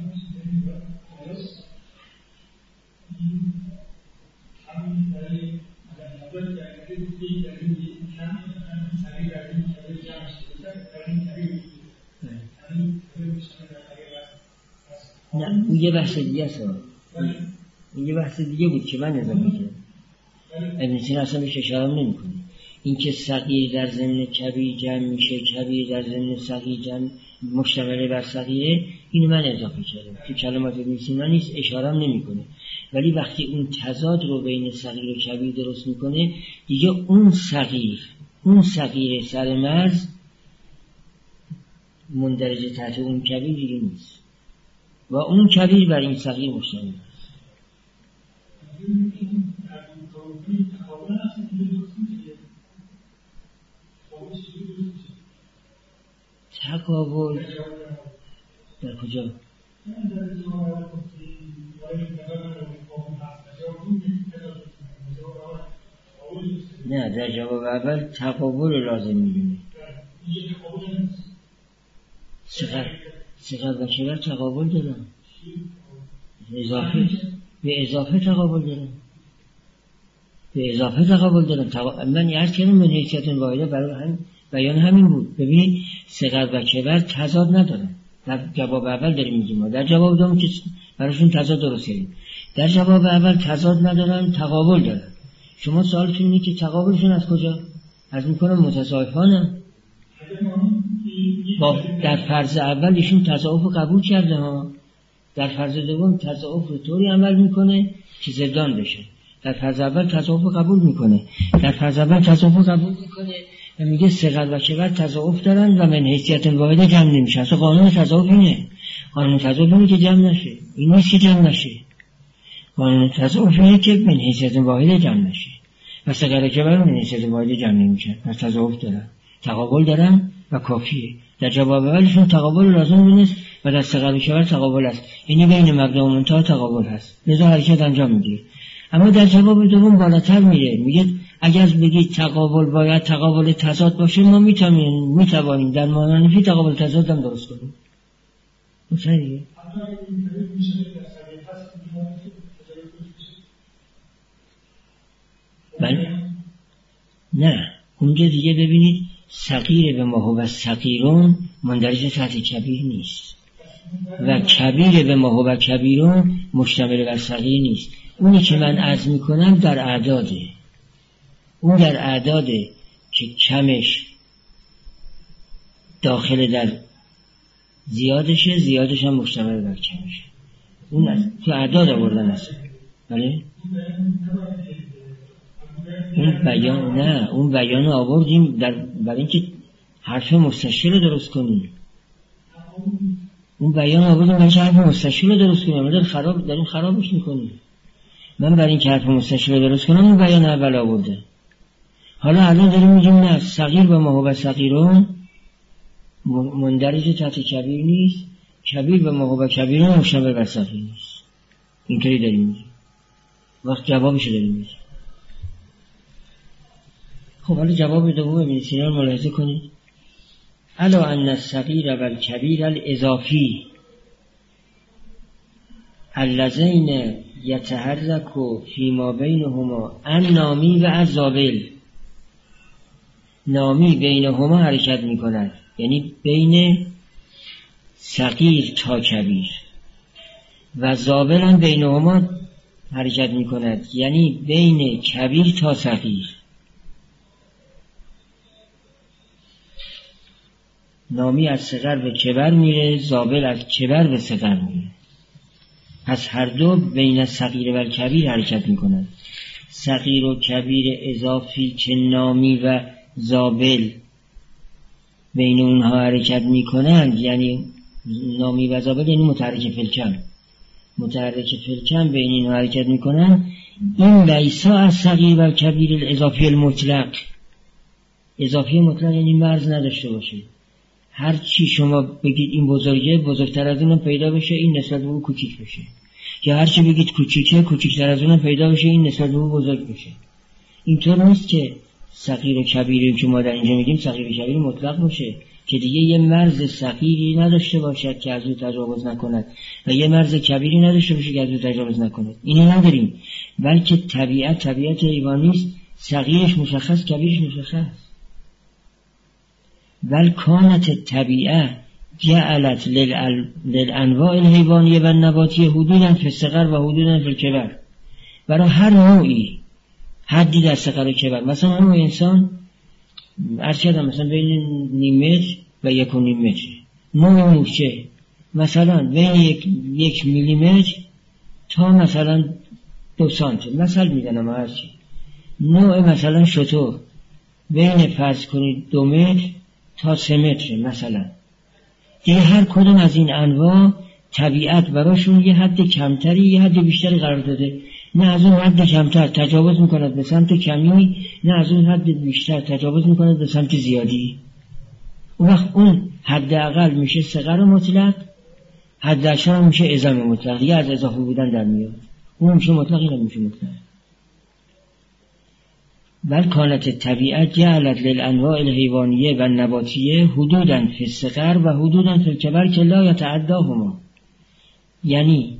نه، اون یه بحث دیگه است. اون یه بحث دیگه بود که من اضافه کردم. ابن سینا اصلا بهش اشاره نمی‌کنه. این که صغیر در ضمن کبیر جمع میشه، کبیر در ضمن صغیر جمع مشتمل بر صغیره، اینو من اضافه کردم. تو کلمات ابن سینا نیست، اشاره هم نمی‌کنه. ولی وقتی اون تضاد رو بین صغیر و کبیر درست میکنه، دیگه اون صغیر اون صغیر سر مرز مندرجه تحت اون کبیر دیگه نیست، و اون کبیر بر این صغیر مشتمل است. تقابل در کجا؟ نه، در جواب اول تقابل لازم می‌بینی. صغر صغر و کبر تقابل دارن، اضافه به اضافه تقابل دارن، به اضافه تقابل دارن. تقابل... من یه عرض کردم به حیثیت واحده برای هم بیان همین بود. ببینید صغر و کبر تضاد ندارن. در جواب اول داریم میگیم، ما در جواب دوم که براشون تضاد درست کردیم. در جواب اول تضاد ندارن، تقابل دارن. شما سوالتون اینه که تقابلشون از کجا؟ از میکنم متضاعفانه. با در فرض اول ایشون تضاعف قبول کرده ها، در فرض دوم تضاعف رو طوری عمل میکنه که ضدان بشه. در فرض اول تضاعف قبول میکنه، در فرض اول تضاعف قبول میکنه و میگه صغر و کبر تضاعف دارن و من حیثیت واحد جمع نمیشه. اصلا قانون تضاعف اینه. قانون تضاعف اینه که جمع نشه. این نیست که جمع نشه. قانون تضاعف اینه که من حیثیت واحد جمع نشه. و صغر و کبر من حیثیت واحد جمع نمیشن. پس تضاعف دارن. تقابل دارن و کافیه. در جواب اولشون تقابل لازم نیست و در صغر و کبر تقابل است. یعنی بین مبدا و منتها تقابل هست. لذا حرکت انجام میگیره. اما در جواب دوم بالاتر میره، میگه اگر بگید تقابل باید تقابل تضاد باشه، ما میتونیم میتوانیم در معنی تقابل تضاد هم درست کنیم. متوجه؟ بله. نه، اونجا دیگه ببینید صغیر به ما هو صغیرون مندرج تحت کبیر نیست و کبیر به ما هو کبیرون مشتمل بر صغیر نیست. اونی که من عرض میکنم در اعداده، اون در اعداده که کمش داخل در زیادشه، زیادش هم مشتمل بر کمشه. اون تو اعداد آوردن است. بله؟ اون بیان نه، اون بیان آوردیم در برای اینکه حرف مستشیر رو درست کنیم. اون بیان آوردیم برای اینکه حرف مستشیر رو درست کنیم. ما داریم خراب داریم خرابش میکنیم. من برای اینکه حرف مستشیر رو درست کنم اون بیان اول آورده. حالا الان داریم میگیم نه، صغیر به ما هو صغیرون مندرج تحت کبیر نیست، کبیر به ما هو کبیرون مشتمل بر صغیر نیست. اینطوری داریم میگیم. وقت جوابشو داریم میگیم. خب حالا جواب دوم ابن سینا رو ملاحظه کنید. الا ان الصغیر و الکبیر الاضافی اللذین یتحرک فیما بینهما ان نامی و الزابل. نامی بینهما حرکت میکند، یعنی بین صغیر تا کبیر، و زابل هم بینهما حرکت میکند، یعنی بین کبیر تا صغیر. نامی از صغر به کبر میره، زابل از کبر به صغر میره. پس هر دو بین صغیر و کبیر حرکت میکنند. صغیر و کبیر اضافی که نامی و زابل بین اونها حرکت میکنند، یعنی نامی و زابل یعنی متحرک فلکم، متحرک فلکم بین اینها حرکت میکنند. این لیسا از صغیر و کبیر الاضافی المطلق. اضافی مطلق یعنی مرز نداشته باشه. هر چی شما بگید این بزرگه، بزرگتر از اونم پیدا بشه، این نسبت به اون کوچیک بشه. یا هر چی بگید کوچیکه، کوچیکتر از اونم پیدا بشه، این نسبت به اون بزرگ بشه. اینطور نیست که صغیر و کبیری که ما در اینجا میگیم صغیر و کبیر مطلق باشه که دیگه یه مرز صغیری نداشته باشد که از اون تجاوز نکند و یه مرز کبیری نداشته باشه که از اون تجاوز نکند. اینی نداریم، بلکه طبیعت طبیعت حیوانی است، صغیرش مشخص، کبیرش مشخص. بل کانت الطبیعه جعلت للانواع الحیوانیه و نباتیه حدودا فی الصغر و حدودا فی الکبر. برای هر نوعی حدی در صغر و کبر. مثلا نوع انسان عرض کردم مثلا بین نیم متر و یک و نیم متر. نوع مورچه مثلا بین یک, یک میلی متر تا مثلا دو سانتی، مثلا میدنم هرچی. نوع مثلا شتر بین فرض کنید دو متر تا سه متر مثلا. دیگه هر کدوم از این انواع طبیعت براشون یه حد کمتری یه حد بیشتری قرار داده. نه از اون حد کمتر تجاوز میکند به سمت کمی، نه از اون حد بیشتر تجاوز میکند به سمت زیادی. اون وقت اون حد اقل میشه صغر مطلق، حد اکثر میشه اعظم مطلق. یه از اضافه بودن در میاد، اون میشه مطلق، این میشه مطلق. بل کانت طبیعت جعلت للانواع الحیوانیه و نباتیه حدودا فی الصغر و حدودا فی الکبر که لا یتعداهما. یعنی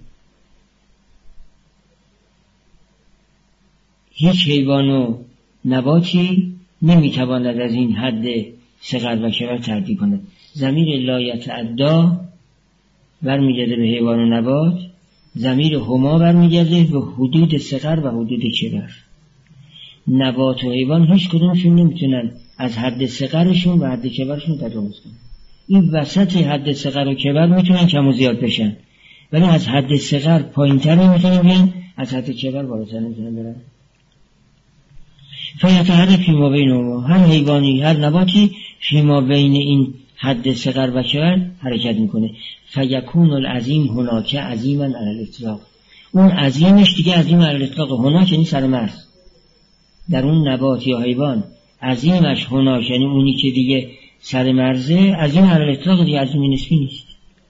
هیچ حیوان و نباتی نمیتواند از این حد صغر و کبر تعدی کند. ضمیر لا یتعدا برمیگرده به حیوان و نبات، ضمیر هما برمیگرده به حدود صغر و حدود کبر. نبات و حیوان هیچ کدومشون نمیتونن از حد صغرشون و حد کبرشون تجاوز کنن. این وسط حد صغر و کبر میتونن کم و زیاد بشن، ولی از حد صغر پایین‌تر نمیتونن بیان، از حد کبر بالاتر نمیتونن برن. فیتحرک فیما بینهما، هر حیوانی هر نباتی فیما بین این حد صغر و کبر حرکت میکنه. فیکون العظیم هناک عظیما علی الاطلاق، اون عظیمش دیگه عظیم علی الاطلاق. هناک یعنی سر مرز، در اون نبات یا حیوان عظیمش هناک یعنی اونی که دیگه سر مرزه، عظیم علی الاطلاق دیگه، عظیم نسبی نیست.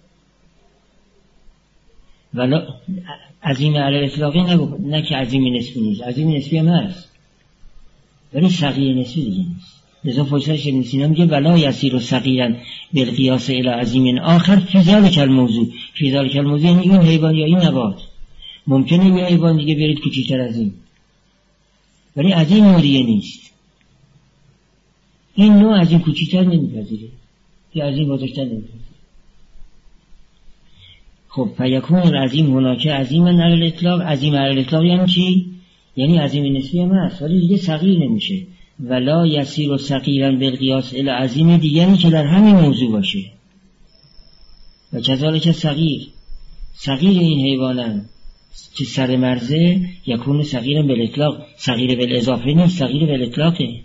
ولا عظیم علی الاطلاقی نگو، نه که عظیم نسبی نیست، عظیم نسبی هم هست ولی صغیر نسبی دیگه نیست. لذا فوسرش ابن سینا میگه ولا یسیر صغیرا بالقیاس الی عظیم آخر فی ذلک الموضوع. فی ذلک الموضوع یعنی این حیوان یا این نبات ممکنه یه حیوان دیگه برید کوچیک‌تر از این، ولی از این نوع دیگه نیست. این نوع از این کوچیک‌تر نمیپذیره یا از این بزرگتر نمیپذیره. خب فیکون العظیم هناک عظیما علی الاطلاق. عظیم علی الاطلاق یعنی چی؟ یعنی عظیم نسبی هم هست ولی دیگه صغیر نمیشه. ولا یسیر صغیرا بالقیاس الی عظیم دیگری که در همین موضوع باشه. و کذالک صغیر، صغیر این حیوانم که سر مرزه یکون صغیرا بالاطلاق، صغیر بالاضافه نیست، صغیر بالاطلاقه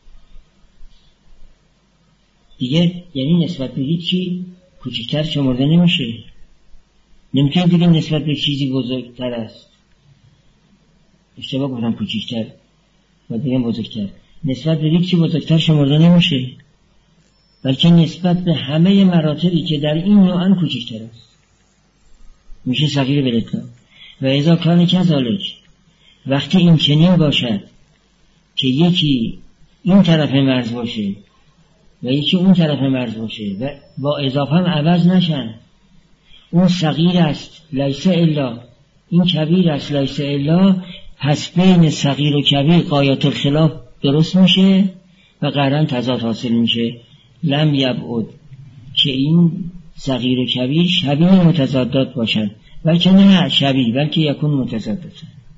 دیگه. یعنی نسبت به هیچی کوچکتر شمرده نمیشه. نمیتونه دیگه نسبت به چیزی بزرگتر است، اشتباه گفتم کوچکتر و دیگه بزرگتر، نسبت به هیچی بزرگتر شمرده نمیشه بلکه نسبت به همه مراتبی که در این نوعن کوچکتر است میشه صغیر بالاطلاق. و اذا کان کذالک، وقتی این چنین باشد که یکی این طرف مرز باشه و یکی اون طرف مرز باشه و با اضافه هم عوض نشن، اون صغیر است لیس الا، این کبیر است لیس الا، پس بین صغیر و کبیر غایت الخلاف درست میشه و قرن تضاد حاصل میشه. لم یبعد که این صغیر و کبیر شبیه متضادات باشن، بلکه نه شبیه بلکه یکون متضادات،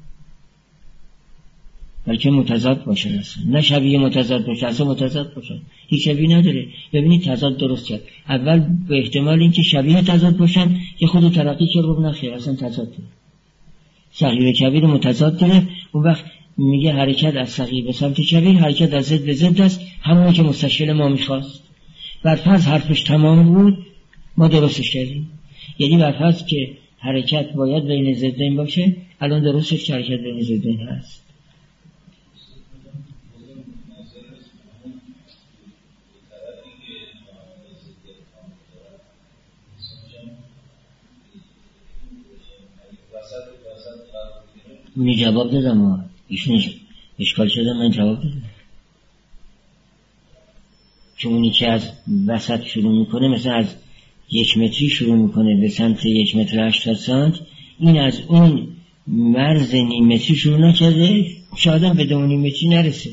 بلکه متضاد باشن، اصلا نه شبیه متضاد باشن، اصلا متضاد باشن، هیچ شبیه نداره. ببینید تضاد درست کرد، اول به احتمال اینکه شبیه تضاد باشن یه خود ترقی کرد رو نخیر، اصلا تضاد داره، صغیر و کبیر متضاد داره. اون وقت میگه حرکت از صغیر به سمت کبیر حرکت از ضد به ضد است، همونی که مستشکل ما میخواست. برفرض حرفش تمام بود ما درستش کردیم، یعنی برفرض که حرکت باید بین ضدین باشه، الان درستش که حرکت بین ضدین هست. اونی جواب دادم ها، ایشون اشکال شده من جواب دادم، چون اونی که از وسط شروع میکنه مثلا از یک متری شروع میکنه به سمت یک متر هشتاد سانت، این از اون مرز نیم متری شروع نکرده، شاید هم به دو نیم متری نرسه.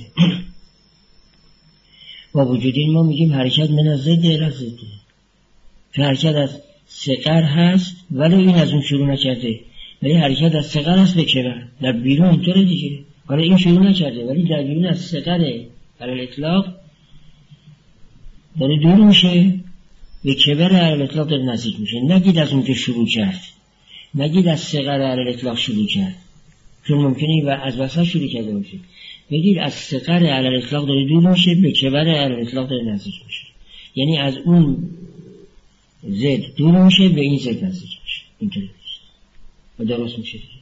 با وجود این ما میگیم حرکت من از ضد الی ضد، که حرکت از صغر هست ولی این از اون شروع نکرده، ولی حرکت از صغر هست به کبر. در بیرون اینطوره دیگه، حالا این شروع نکرده ولی در بیرون از صغر علی الاطلاق داره دور میشه، به کبر علی الاطلاق داره نزدیک میشه. نگید از اون که شروع کرد، نگید از صغر علی الاطلاق شروع کرد، چون ممکنه و از وسط شروع کرده باشه. بگید از صغر علی الاطلاق داره دور میشه، به کبر علی الاطلاق داره نزدیک میشه، یعنی از اون زد دور میشه به این زد نزدیک میشه، اینطوری میشه و درست میشه دیگه.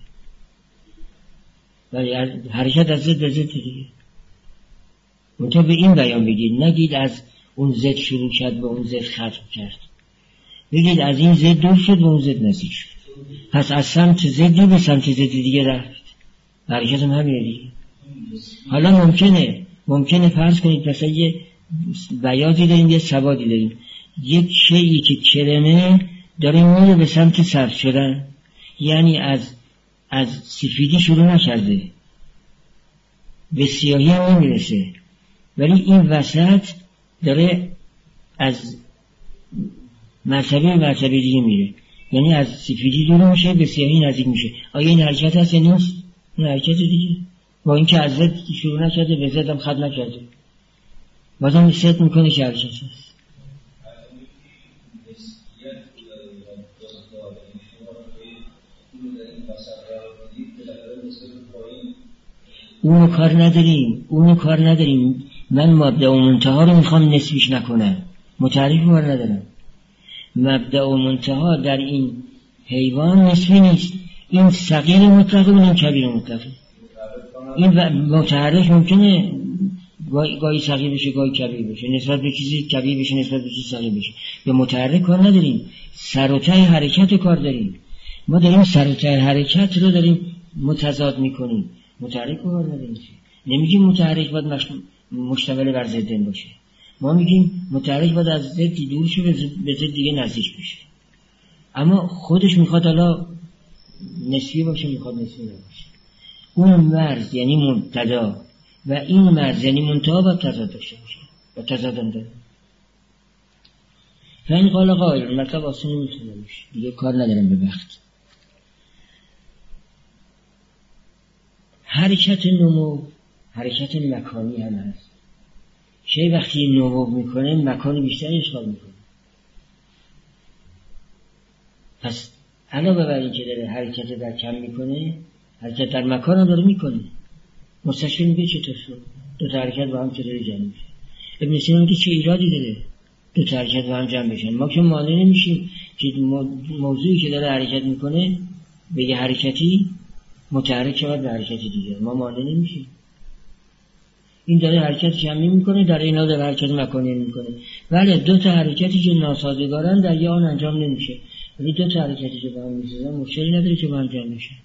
ولی حرکت از زد به زد دیگه منطقه به این بیان بگید، نگید از اون زد شروع کرد به اون زد ختم کرد، بگید از این زد دور شد به اون زد نزدیک شد، پس از سمت زدی به سمت زد دیگه رفت، حرکت هم همینه دیگه. حالا ممکنه ممکنه فرض کنید مثلا یه بیاضی داریم یه سوادی داریم، یک شیئی که کرمه داره میره به سمت سبز شدن، یعنی از از سفیدی شروع نکرده به سیاهی هم نمیرسه، ولی این وسط داره از مرتبه به مرتبه دیگه میره، یعنی از سفیدی دور میشه به سیاهی نزدیک میشه. آیا این حرکت هست یا نیست؟ این حرکت دیگه، با اینکه از زد شروع نکرده به زد هم ختم نکرده، بازم ست میکنه که حرکت هست. اونو کار نداریم اونو کار نداریم من مبدأ و منتها رو میخوام نسبیش نکنم، متحرک کار ندارم. مبدأ و منتها در این حیوان نسبی نیست، این صغیر مطلقه و این کبیر مطلقه. این متحرک ممکنه گاهی صغیر بشه گاهی کبیر بشه، نسبت به چیزی کبیر بشه نسبت به چیزی صغیر بشه. به متحرک کار نداریم، سر و ته حرکت کار داریم. ما داریم سر و ته حرکت رو داریم متضاد میکنیم، متحرک کار نداریم. نمیگیم متحرک باید مشتمل بر ضدن باشه، ما میگیم متحرک باید از ضدی دور شه به ضد دیگه نزدیک بشه. اما خودش میخواد حالا نسبی باشه، میخواد نسبی نباشه. اون مرز یعنی مبتدا و این مرز یعنی منتها باید تضاد داشته باشه و تضاد هم داره. فین قال قائل، مطلب آسان میتونه باشه، دیگه کار ندارم به وقت. حرکت نمو حرکت مکانی هم هست. شیء وقتی نمو میکنه مکان بیشتر اشغال میکنه. پس علاوه بر این که داره حرکت در کم میکنه، حرکت در مکان هم داره میکنه. مستشفی میگه چطور شد؟ دو تا حرکت با هم چطوری جمع میشه؟ ابن سینا میگه چه ایرادی داره دو تا حرکت با هم جمع بشن؟ ما که مانع نمیشیم که موضوعی که داره حرکت میکنه به یه حرکتی متحرک شود به حرکتی دیگه، ما مانع نمیشیم. این داره حرکت جمعی میکنه، در این حال داره حرکت مکانی میکنه. بله دو تا حرکتی که ناسازگارن در یه آن انجام نمیشه، ولی دو تا حرکتی که با هم میسازن مشکلی نداره که با هم جمع بشه.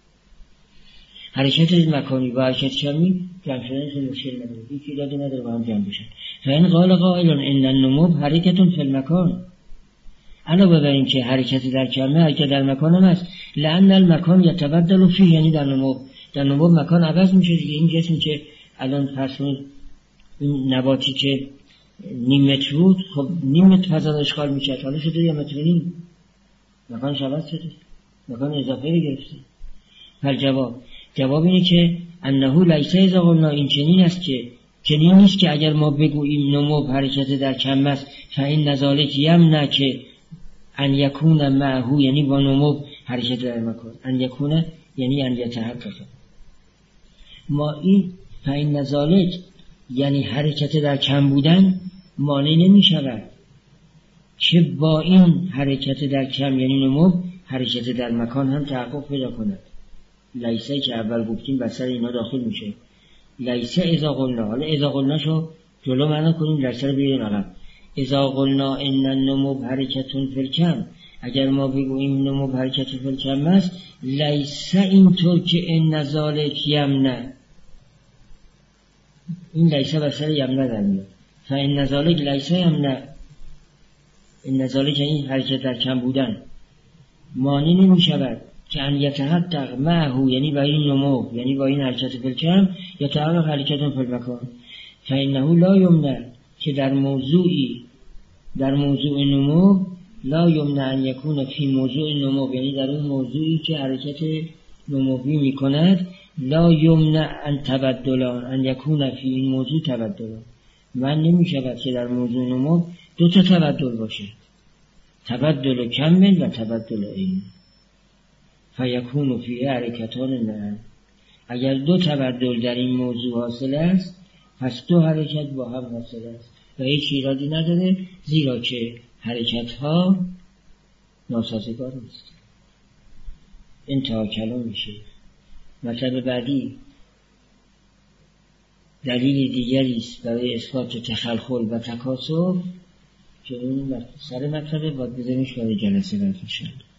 حرکت مکانی با حرکت جمعی جمع شدنش مشکل نداره، هیچ ایرادی نداره با هم جمع بشن. فإن قال قائل ان النمو حرکت فی المکان، علاوه بر این که حرکت در کلمه حرکت در مکان هم هست، لأن المکان یتبدل فیه، یعنی در نمو در نمو مکان عوض میشه دیگه. این جسمی که الان فرسون این نباتی که نیم متر بود، خب نیم متر فضا اشغال میشه، حالا شده یه متر نیم، مکانش عوض شده، مکان اضافه گرفته. پر جواب جواب اینه که انه لیس اذا قلنا، این چنین است که چنین نیست که اگر ما بگوییم نمو حرکت در کم است فإن ذلک یمنع که ان یکون معه، یعنی با نمو حرکت در مکان، ان یکون یعنی ان یتحقق. ما این فإن ذلک یعنی حرکت در کم بودن مانع نمی شود که با این حرکت در کم یعنی نمو حرکت در مکان هم تحقق پیدا کند. لیسه که اول گفتیم بسر اینا داخل میشه. لیسه اذا قلنا، حالا اذا قلنا شو جلو معنا کنیم، لیسه رو بیاریم عقب. اذا قلنا ان النمو حرکتون فی الکم، اگر ما بگوییم نمو حرکت فی الکم است، لیسه اینطور که ان ذلک یمنع، این لیسه بسر یمنع در میاد. فإن ذلک لیسه یمنع، ان ذلک این حرکت در کم بودن مانع نمی شود که ان یتحقق معه، یعنی با این نمو یعنی با این حرکت فی الکم یتحقق حرکت فی المکان. فإنه لا یمنع، که در موضوعی در موضوع نمو لا یمنع ان یکون فی موضوع نمو، یعنی در اون موضوعی که حرکت نموی می کند، لا یمنع ان تبدلان، ان یکون فی این موضوع تبدلان، من نمی شود که در موضوع نمو دو تا تبدل باشه، تبدل کمل و تبدل عین. فیکون فی حرکتان نه، اگر دو تبدل در این موضوع حاصل است پس دو حرکت با هم حاصل است و هیچ ایرادی نداره، زیرا که حرکت ها ناسازگار نیست. انتها کلام میشه. مطلب بعدی دلیل دیگری است برای اثبات تخلخل و تکاسف که اون سر مطلبه باید بزنیش برای جلسه برکشند.